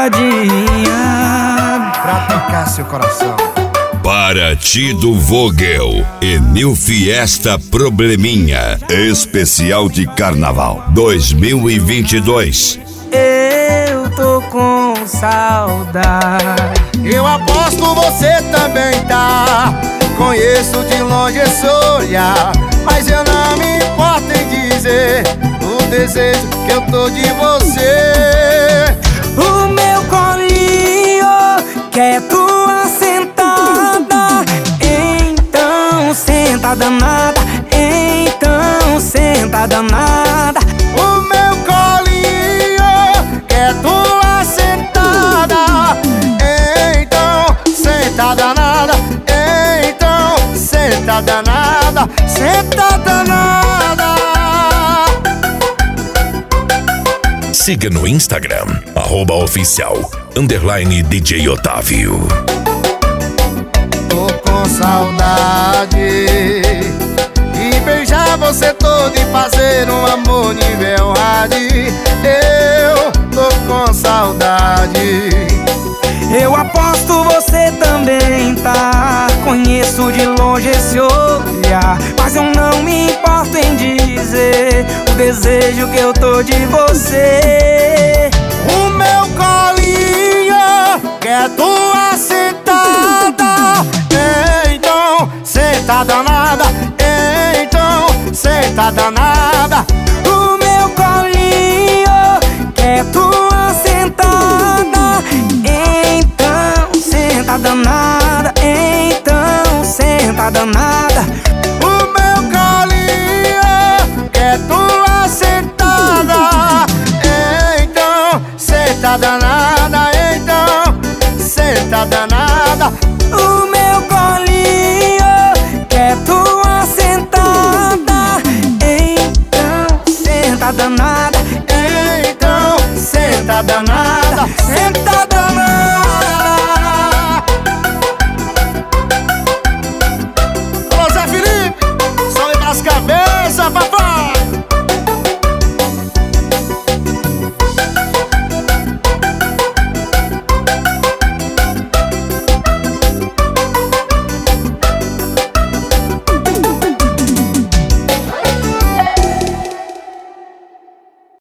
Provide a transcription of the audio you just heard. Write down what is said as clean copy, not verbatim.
sentadinha pra tocar seu coração. Para Tido Vogel e New Fiesta Probleminha, especial de Carnaval 2022. Eu tô com saudade. Eu aposto você também tá. Conheço de longe esse olhar, mas eu não me importo em dizer o desejo que eu tô de você. O meu colinho quer tua sentada. Então senta danada, então senta danada. O meu colinho quer tua sentada. Então senta danada, então senta danada, senta danada. Siga no Instagram, @oficial_DJ Otávio. Tô com saudade de beijar você todo e fazer um amor nível hard. Eu tô com saudade. Eu aposto você também tá. Conheço de longe esse olhar, mas eu não me importo em dizer o desejo que eu tô de você. O meu colinho quer tua sentada. Então senta danada, então senta danada. O meu colinho quer tua sentada. Então senta danada, então senta danada. O meu colinho quer tua sentada. Então senta danada.